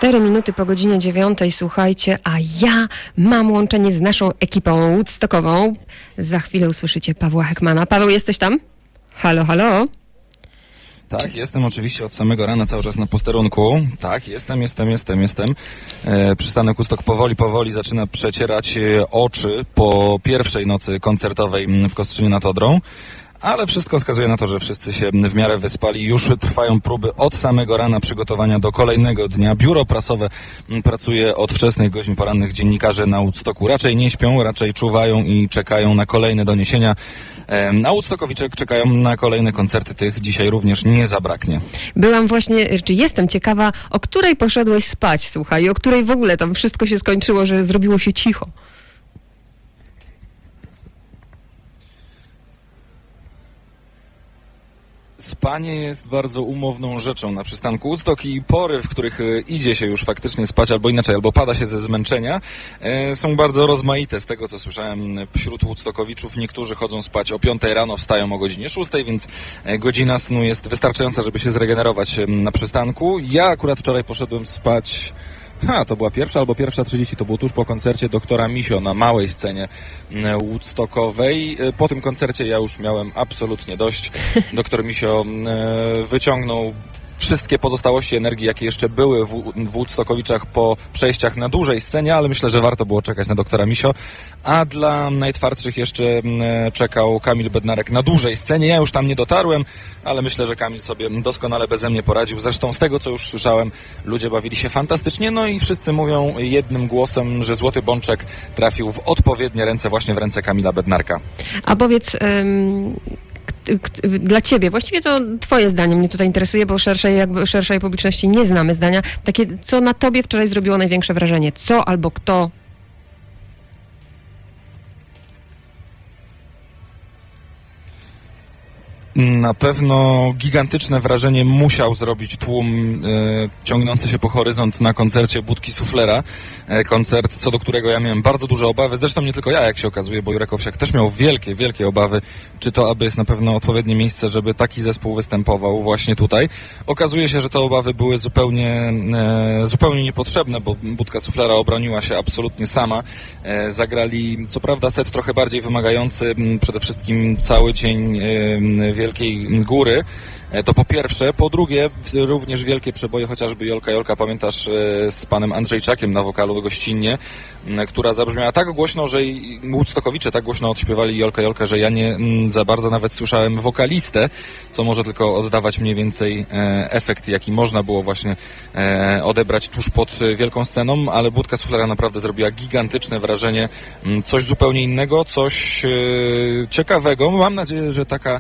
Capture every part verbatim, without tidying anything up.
Cztery minuty po godzinie dziewiątej, słuchajcie, a ja mam łączenie z naszą ekipą woodstockową. Za chwilę usłyszycie Pawła Heckmana. Paweł, jesteś tam? Halo, halo? Tak, Czy... jestem oczywiście od samego rana cały czas na posterunku. Tak, jestem, jestem, jestem, jestem. E, przystanek Woodstock powoli, powoli zaczyna przecierać oczy po pierwszej nocy koncertowej w Kostrzynie nad Odrą. Ale wszystko wskazuje na to, że wszyscy się w miarę wyspali. Już trwają próby od samego rana przygotowania do kolejnego dnia. Biuro prasowe pracuje od wczesnych godzin porannych. Dziennikarze na Woodstocku raczej nie śpią, raczej czuwają i czekają na kolejne doniesienia. A Woodstockowicze czekają na kolejne koncerty. Tych dzisiaj również nie zabraknie. Byłam właśnie, czy jestem ciekawa, o której poszedłeś spać, słuchaj, i o której w ogóle tam wszystko się skończyło, że zrobiło się cicho. Spanie jest bardzo umowną rzeczą na przystanku Woodstock i pory, w których idzie się już faktycznie spać, albo inaczej, albo pada się ze zmęczenia, są bardzo rozmaite. Z tego, co słyszałem wśród Woodstockowiczów, niektórzy chodzą spać o piątej rano, wstają o godzinie szóstej, więc godzina snu jest wystarczająca, żeby się zregenerować na przystanku. Ja akurat wczoraj poszedłem spać... Ha, to była pierwsza albo pierwsza trzydzieści, to było tuż po koncercie doktora Misio na małej scenie woodstockowej. Po tym koncercie ja już miałem absolutnie dość. Doktor Misio wyciągnął wszystkie pozostałości energii, jakie jeszcze były w, w Woodstockowiczach po przejściach na dużej scenie, ale myślę, że warto było czekać na doktora Misio. A dla najtwardszych jeszcze czekał Kamil Bednarek na dużej scenie. Ja już tam nie dotarłem, ale myślę, że Kamil sobie doskonale beze mnie poradził. Zresztą z tego, co już słyszałem, ludzie bawili się fantastycznie, no i wszyscy mówią jednym głosem, że Złoty Bączek trafił w odpowiednie ręce, właśnie w ręce Kamila Bednarka. A powiedz... Ym... Dla ciebie, właściwie to twoje zdanie mnie tutaj interesuje, bo szerszej, jakby szerszej publiczności nie znamy zdania. Takie, co na tobie wczoraj zrobiło największe wrażenie? Co albo kto? Na pewno gigantyczne wrażenie musiał zrobić tłum e, ciągnący się po horyzont na koncercie Budki Suflera. E, koncert, co do którego ja miałem bardzo duże obawy. Zresztą nie tylko ja, jak się okazuje, bo Jurek Owsiak też miał wielkie, wielkie obawy, czy to aby jest na pewno odpowiednie miejsce, żeby taki zespół występował właśnie tutaj. Okazuje się, że te obawy były zupełnie, e, zupełnie niepotrzebne, bo Budka Suflera obroniła się absolutnie sama. E, zagrali, co prawda, set trochę bardziej wymagający, przede wszystkim cały dzień e, Wielkiej Góry, to po pierwsze. Po drugie, również wielkie przeboje, chociażby Jolka Jolka, pamiętasz, z panem Andrzejczakiem na wokalu gościnnie, która zabrzmiała tak głośno, że Woodstockowicze tak głośno odśpiewali Jolka Jolka, że ja nie za bardzo nawet słyszałem wokalistę, co może tylko oddawać mniej więcej efekt, jaki można było właśnie odebrać tuż pod wielką sceną, ale Budka Suflera naprawdę zrobiła gigantyczne wrażenie, coś zupełnie innego, coś ciekawego. Mam nadzieję, że taka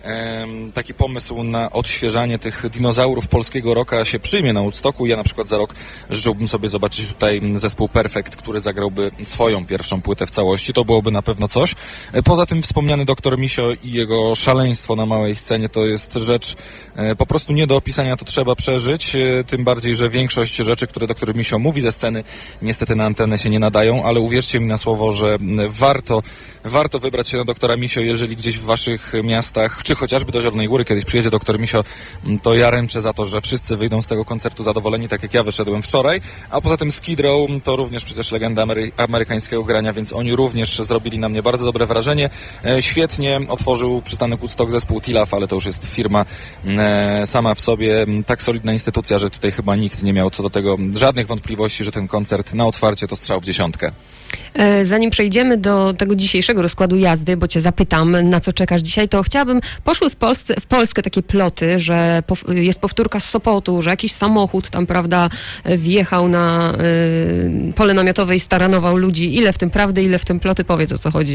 taki pomysł na odświeżanie tych dinozaurów polskiego rocka się przyjmie na Woodstocku. Ja na przykład za rok życzyłbym sobie zobaczyć tutaj zespół Perfect, który zagrałby swoją pierwszą płytę w całości. To byłoby na pewno coś. Poza tym wspomniany doktor Misio i jego szaleństwo na małej scenie to jest rzecz po prostu nie do opisania, to trzeba przeżyć. Tym bardziej, że większość rzeczy, które doktor Misio mówi ze sceny, niestety na antenę się nie nadają, ale uwierzcie mi na słowo, że warto, warto wybrać się na doktora Misio, jeżeli gdzieś w waszych miastach, czy chociażby do Zielonej Góry kiedyś przyjedzie doktor Misio, to ja ręczę za to, że wszyscy wyjdą z tego koncertu zadowoleni, tak jak ja wyszedłem wczoraj. A poza tym Skid Row to również przecież legenda amery- amerykańskiego grania, więc oni również zrobili na mnie bardzo dobre wrażenie. E, świetnie otworzył przystanek Woodstock zespół Tilaf, ale to już jest firma e, sama w sobie, tak solidna instytucja, że tutaj chyba nikt nie miał co do tego żadnych wątpliwości, że ten koncert na otwarcie to strzał w dziesiątkę. Zanim przejdziemy do tego dzisiejszego rozkładu jazdy, bo cię zapytam, na co czekasz dzisiaj, to chciałabym, poszły w, Polsce, w Polskę takie ploty, że jest powtórka z Sopotu, że jakiś samochód tam, prawda, wjechał na y, pole namiotowe i staranował ludzi. Ile w tym prawdy, ile w tym ploty? Powiedz, o co chodzi.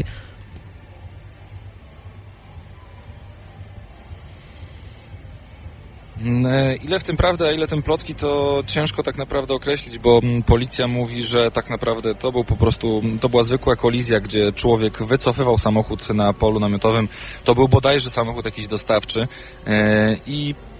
Ile w tym prawdy, a ile tym plotki, to ciężko tak naprawdę określić, bo policja mówi, że tak naprawdę to był po prostu, to była zwykła kolizja, gdzie człowiek wycofywał samochód na polu namiotowym. To był bodajże samochód jakiś dostawczy i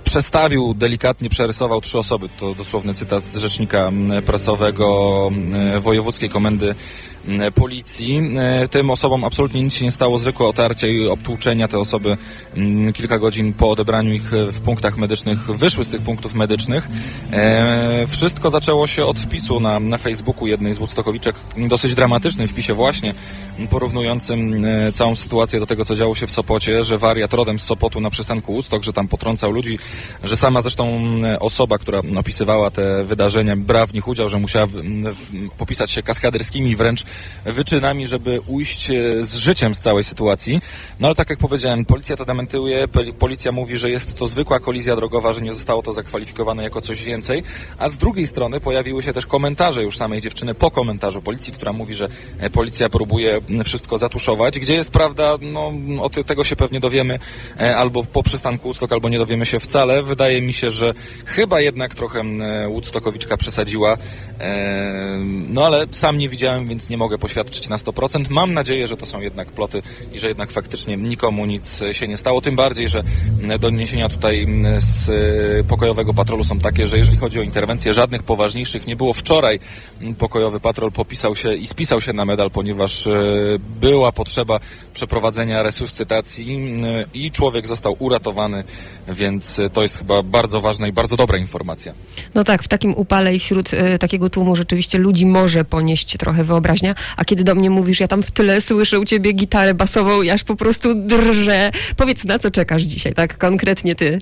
przestawił, delikatnie przerysował trzy osoby. To dosłowny cytat z rzecznika prasowego Wojewódzkiej Komendy Policji. Tym osobom absolutnie nic się nie stało, zwykłe otarcie i obtłuczenia. Te osoby kilka godzin po odebraniu ich w punktach medycznych wyszły z tych punktów medycznych. Wszystko zaczęło się od wpisu na, na Facebooku jednej z woodstockowiczek, dosyć dramatycznym wpisie właśnie, porównującym całą sytuację do tego, co działo się w Sopocie, że wariat rodem z Sopotu na przystanku Woodstock, że tam potrącał ludzi, że sama zresztą osoba, która opisywała te wydarzenia, brała w nich udział, że musiała w, w, popisać się kaskaderskimi wręcz wyczynami, żeby ujść z życiem z całej sytuacji. No ale tak jak powiedziałem, policja to dementuje, policja mówi, że jest to zwykła kolizja drogowa, że nie zostało to zakwalifikowane jako coś więcej, a z drugiej strony pojawiły się też komentarze już samej dziewczyny po komentarzu policji, która mówi, że policja próbuje wszystko zatuszować. Gdzie jest prawda? No, o tego się pewnie dowiemy albo po przystanku Woodstock, albo nie dowiemy się wcale. Wydaje mi się, że chyba jednak trochę woodstockowiczka przesadziła. No ale sam nie widziałem, więc nie mogę poświadczyć na sto procent. Mam nadzieję, że to są jednak ploty i że jednak faktycznie nikomu nic się nie stało. Tym bardziej, że doniesienia tutaj z pokojowego patrolu są takie, że jeżeli chodzi o interwencje, żadnych poważniejszych nie było. Wczoraj pokojowy patrol popisał się i spisał się na medal, ponieważ była potrzeba przeprowadzenia resuscytacji i człowiek został uratowany, więc to jest chyba bardzo ważna i bardzo dobra informacja. No tak, w takim upale i wśród y, takiego tłumu rzeczywiście ludzi może ponieść trochę wyobraźnia, a kiedy do mnie mówisz, ja tam w tyle słyszę u ciebie gitarę basową i aż po prostu drżę. Powiedz, na co czekasz dzisiaj, tak konkretnie ty?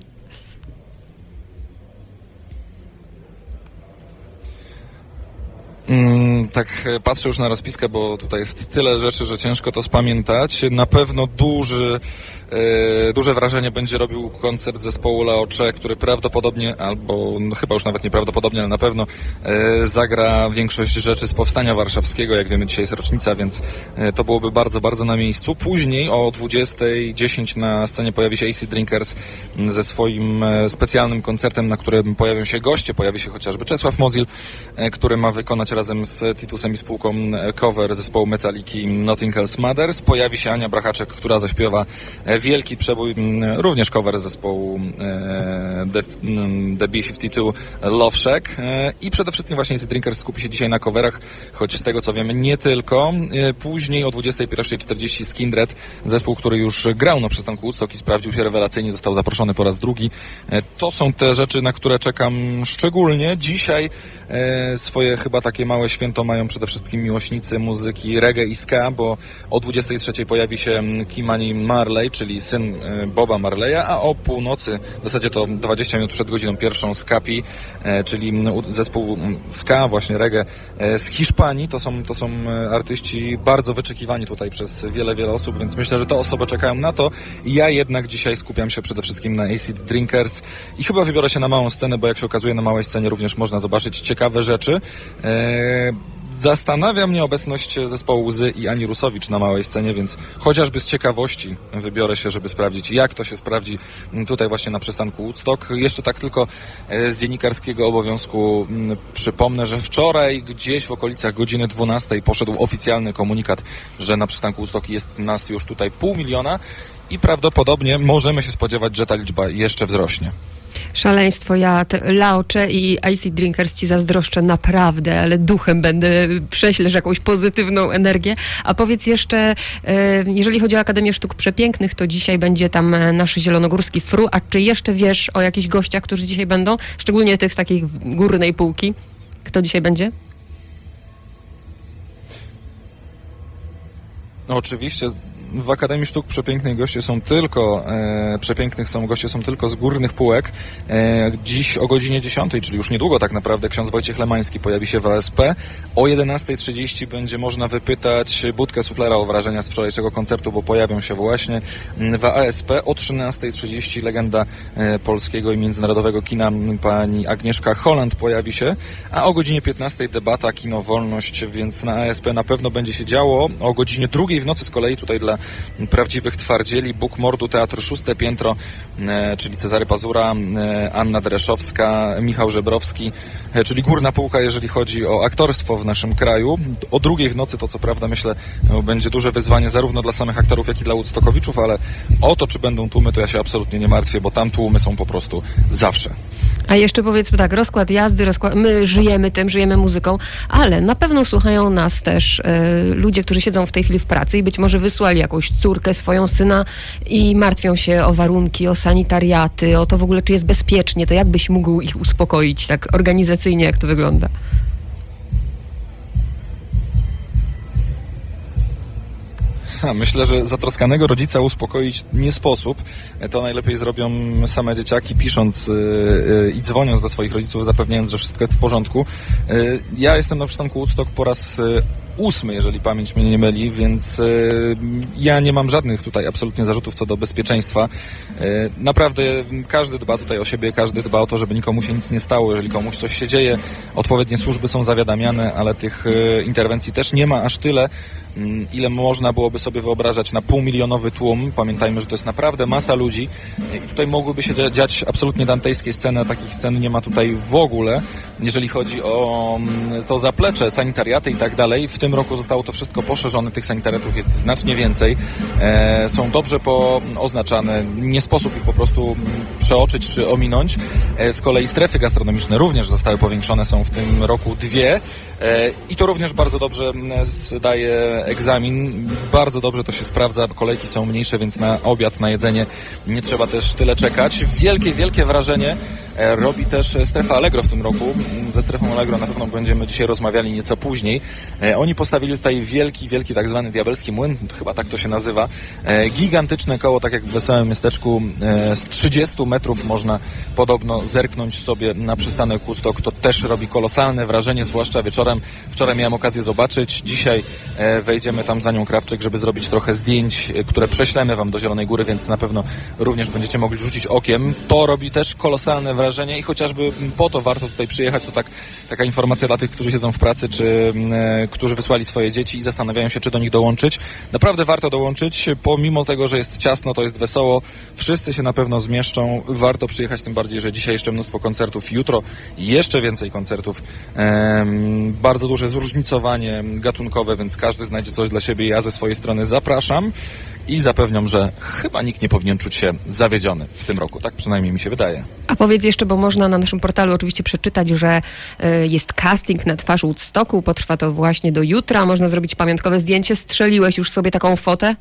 Mm, tak patrzę już na rozpiskę, bo tutaj jest tyle rzeczy, że ciężko to spamiętać. Na pewno duży, e, duże wrażenie będzie robił koncert zespołu Laocze, który prawdopodobnie, albo no, chyba już nawet nieprawdopodobnie, ale na pewno e, zagra większość rzeczy z Powstania Warszawskiego. Jak wiemy, dzisiaj jest rocznica, więc e, to byłoby bardzo, bardzo na miejscu. Później o dwudziestej dziesięć na scenie pojawi się Acid Drinkers ze swoim e, specjalnym koncertem, na którym pojawią się goście. Pojawi się chociażby Czesław Mozil, e, który ma wykonać razem z Titusem i spółką cover zespołu Metaliki Nothing Else Matters. Pojawi się Ania Brachaczek, która zaśpiewa wielki przebój, również cover zespołu The, The B pięćdziesiąt dwa Love Shack. I przede wszystkim właśnie Acid Drinkers skupi się dzisiaj na coverach, choć z tego co wiemy nie tylko. Później o dwudziestej pierwszej czterdzieści Skindred, zespół, który już grał na przystanku Woodstock i sprawdził się rewelacyjnie, został zaproszony po raz drugi. To są te rzeczy, na które czekam szczególnie. Dzisiaj swoje chyba takie małe święto mają przede wszystkim miłośnicy muzyki reggae i ska, bo o dwudziestej trzeciej pojawi się Kimani Marley, czyli syn Boba Marleya, a o północy, w zasadzie to dwadzieścia minut przed godziną pierwszą, Skapi, czyli zespół ska, właśnie reggae z Hiszpanii. To są, to są artyści bardzo wyczekiwani tutaj przez wiele, wiele osób, więc myślę, że te osoby czekają na to. Ja jednak dzisiaj skupiam się przede wszystkim na Acid Drinkers i chyba wybiorę się na małą scenę, bo jak się okazuje, na małej scenie również można zobaczyć ciekawe rzeczy. Zastanawia mnie obecność zespołu Łzy i Ani Rusowicz na małej scenie, więc chociażby z ciekawości wybiorę się, żeby sprawdzić, jak to się sprawdzi tutaj właśnie na przystanku Woodstock. Jeszcze tak tylko z dziennikarskiego obowiązku przypomnę, że wczoraj gdzieś w okolicach godziny dwunastej poszedł oficjalny komunikat, że na przystanku Woodstock jest nas już tutaj pół miliona i prawdopodobnie możemy się spodziewać, że ta liczba jeszcze wzrośnie. Szaleństwo, ja Laocze i Acid Drinkers ci zazdroszczę naprawdę, ale duchem będę, prześlesz jakąś pozytywną energię. A powiedz jeszcze, jeżeli chodzi o Akademię Sztuk Przepięknych, to dzisiaj będzie tam nasz zielonogórski Fru, a czy jeszcze wiesz o jakichś gościach, którzy dzisiaj będą? Szczególnie tych z takiej górnej półki. Kto dzisiaj będzie? No oczywiście. W Akademii Sztuk Przepięknych goście są tylko, e, przepięknych są goście są tylko z górnych półek. E, dziś o godzinie dziesiątej, czyli już niedługo tak naprawdę, ksiądz Wojciech Lemański pojawi się w A S P. O jedenastej trzydzieści będzie można wypytać Budkę Suflera o wrażenia z wczorajszego koncertu, bo pojawią się właśnie w A S P. O trzynastej trzydzieści legenda e, polskiego i międzynarodowego kina pani Agnieszka Holland pojawi się, a o godzinie piętnastej debata Kino Wolność, więc na A S P na pewno będzie się działo. O godzinie drugiej w nocy z kolei tutaj dla prawdziwych twardzieli. Bóg mordu Teatr Szóste Piętro, czyli Cezary Pazura, Anna Dereszowska, Michał Żebrowski, czyli górna półka, jeżeli chodzi o aktorstwo w naszym kraju. O drugiej w nocy to co prawda myślę będzie duże wyzwanie zarówno dla samych aktorów, jak i dla Woodstockowiczów, ale o to, czy będą tłumy, to ja się absolutnie nie martwię, bo tam tłumy są po prostu zawsze. A jeszcze powiedzmy tak, rozkład jazdy, rozkład, my żyjemy tym, żyjemy muzyką, ale na pewno słuchają nas też y, ludzie, którzy siedzą w tej chwili w pracy i być może wysłali jakąś córkę, swoją syna i martwią się o warunki, o sanitariaty, o to w ogóle, czy jest bezpiecznie, to jak byś mógł ich uspokoić tak organizacyjnie, jak to wygląda? Myślę, że zatroskanego rodzica uspokoić nie sposób. To najlepiej zrobią same dzieciaki, pisząc yy, i dzwoniąc do swoich rodziców, zapewniając, że wszystko jest w porządku. Yy, ja jestem na przystanku Woodstock po raz yy, ósmy, jeżeli pamięć mnie nie myli, więc yy, ja nie mam żadnych tutaj absolutnie zarzutów co do bezpieczeństwa. Yy, naprawdę każdy dba tutaj o siebie, każdy dba o to, żeby nikomu się nic nie stało. Jeżeli komuś coś się dzieje, odpowiednie służby są zawiadamiane, ale tych yy, interwencji też nie ma aż tyle, yy, ile można byłoby sobie wyobrażać na półmilionowy tłum. Pamiętajmy, że to jest naprawdę masa ludzi i tutaj mogłyby się dziać absolutnie dantejskie sceny, a takich scen nie ma tutaj w ogóle, jeżeli chodzi o to zaplecze, sanitariaty i tak dalej. W tym roku zostało to wszystko poszerzone, tych sanitariatów jest znacznie więcej, e, są dobrze pooznaczane, nie sposób ich po prostu przeoczyć czy ominąć. E, z kolei strefy gastronomiczne również zostały powiększone, są w tym roku dwie e, i to również bardzo dobrze zdaje egzamin, bardzo dobrze to się sprawdza, kolejki są mniejsze, więc na obiad, na jedzenie nie trzeba też tyle czekać. Wielkie, wielkie wrażenie robi też strefa Allegro w tym roku. Ze strefą Allegro na pewno będziemy dzisiaj rozmawiali nieco później. Oni postawili tutaj wielki, wielki tak zwany diabelski młyn, chyba tak to się nazywa. Gigantyczne koło, tak jak w Wesołym Miasteczku, z trzydziestu metrów można podobno zerknąć sobie na przystanek Woodstock. To też robi kolosalne wrażenie, zwłaszcza wieczorem. Wczoraj miałem okazję zobaczyć, dzisiaj wejdziemy tam za nią Krawczyk, żeby zrobić trochę zdjęć, które prześlemy wam do Zielonej Góry, więc na pewno również będziecie mogli rzucić okiem. To robi też kolosalne wrażenie i chociażby po to warto tutaj przyjechać. To tak, taka informacja dla tych, którzy siedzą w pracy, czy e, którzy wysłali swoje dzieci i zastanawiają się, czy do nich dołączyć. Naprawdę warto dołączyć, pomimo tego, że jest ciasno, to jest wesoło. Wszyscy się na pewno zmieszczą. Warto przyjechać, tym bardziej, że dzisiaj jeszcze mnóstwo koncertów, jutro jeszcze więcej koncertów. E, bardzo duże zróżnicowanie gatunkowe, więc każdy znajdzie coś dla siebie. Ja ze swojej strony zapraszam i zapewniam, że chyba nikt nie powinien czuć się zawiedziony w tym roku. Tak przynajmniej mi się wydaje. A powiedz jeszcze, bo można na naszym portalu oczywiście przeczytać, że y, jest casting na twarz Woodstocku. Potrwa to właśnie do jutra. Można zrobić pamiątkowe zdjęcie. Strzeliłeś już sobie taką fotę?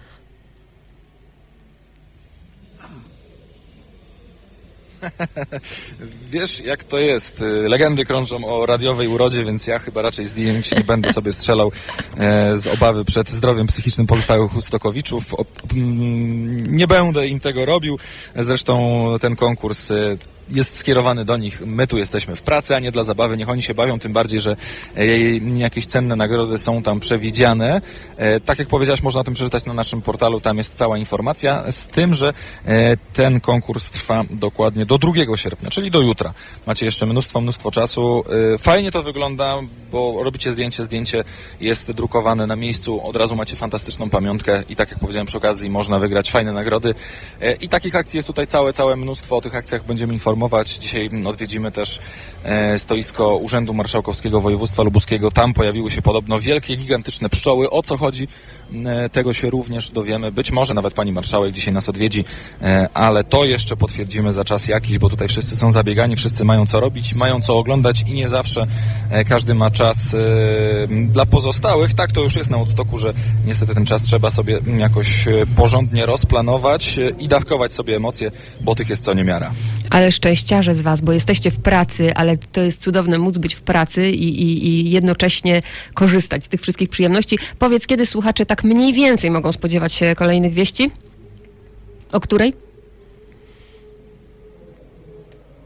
Wiesz, jak to jest. Legendy krążą o radiowej urodzie, więc ja chyba raczej zdjęć nie będę sobie strzelał e, z obawy przed zdrowiem psychicznym pozostałych Woodstockowiczów. O, m, nie będę im tego robił. Zresztą ten konkurs e, jest skierowany do nich. My tu jesteśmy w pracy, a nie dla zabawy. Niech oni się bawią, tym bardziej, że e, jakieś cenne nagrody są tam przewidziane. E, tak jak powiedziałaś, można o tym przeczytać na naszym portalu. Tam jest cała informacja. Z tym, że e, ten konkurs trwa dokładnie do drugiego sierpnia, czyli do jutra. Macie jeszcze mnóstwo, mnóstwo czasu. Fajnie to wygląda, bo robicie zdjęcie, zdjęcie jest drukowane na miejscu, od razu macie fantastyczną pamiątkę i tak jak powiedziałem przy okazji, można wygrać fajne nagrody. I takich akcji jest tutaj całe, całe mnóstwo. O tych akcjach będziemy informować. Dzisiaj odwiedzimy też stoisko Urzędu Marszałkowskiego Województwa Lubuskiego. Tam pojawiły się podobno wielkie, gigantyczne pszczoły. O co chodzi? Tego się również dowiemy. Być może nawet pani marszałek dzisiaj nas odwiedzi, ale to jeszcze potwierdzimy za czas jakiś, bo tutaj wszyscy są zabiegani, wszyscy mają co robić, mają co oglądać i nie zawsze e, każdy ma czas e, dla pozostałych. Tak to już jest na Woodstocku, że niestety ten czas trzeba sobie jakoś porządnie rozplanować e, i dawkować sobie emocje, bo tych jest co niemiara. Ale szczęściarze z was, bo jesteście w pracy, ale to jest cudowne móc być w pracy i, i, i jednocześnie korzystać z tych wszystkich przyjemności. Powiedz, kiedy słuchacze tak mniej więcej mogą spodziewać się kolejnych wieści? O której?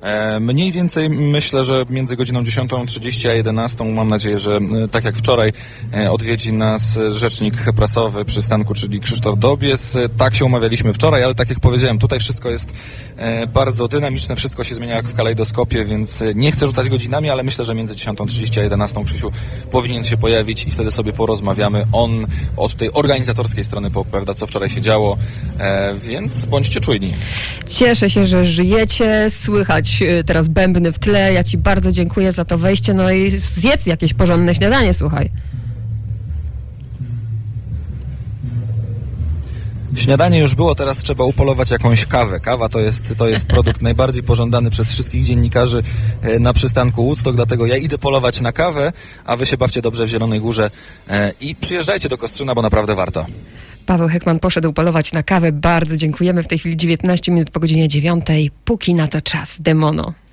E, mniej więcej myślę, że między godziną dziesiątą trzydzieści a jedenastą, mam nadzieję, że e, tak jak wczoraj e, odwiedzi nas rzecznik prasowy przystanku, czyli Krzysztof Dobies. E, tak się umawialiśmy wczoraj, ale tak jak powiedziałem, tutaj wszystko jest e, bardzo dynamiczne, wszystko się zmienia jak w kalejdoskopie, więc e, nie chcę rzucać godzinami, ale myślę, że między dziesiątą trzydzieści a jedenastą Krzysiu powinien się pojawić i wtedy sobie porozmawiamy. On od tej organizatorskiej strony poopowiada, co wczoraj się działo, e, więc bądźcie czujni. Cieszę się, że żyjecie, słychać teraz bębny w tle. Ja ci bardzo dziękuję za to wejście, no i zjedz jakieś porządne śniadanie, słuchaj. Śniadanie już było, teraz trzeba upolować jakąś kawę. Kawa to jest, to jest produkt najbardziej pożądany przez wszystkich dziennikarzy na przystanku Woodstock, dlatego ja idę polować na kawę, a wy się bawcie dobrze w Zielonej Górze i przyjeżdżajcie do Kostrzyna, bo naprawdę warto. Paweł Heckman poszedł polować na kawę. Bardzo dziękujemy. W tej chwili dziewiętnaście minut po godzinie dziewiątej. Póki na to czas. Demono.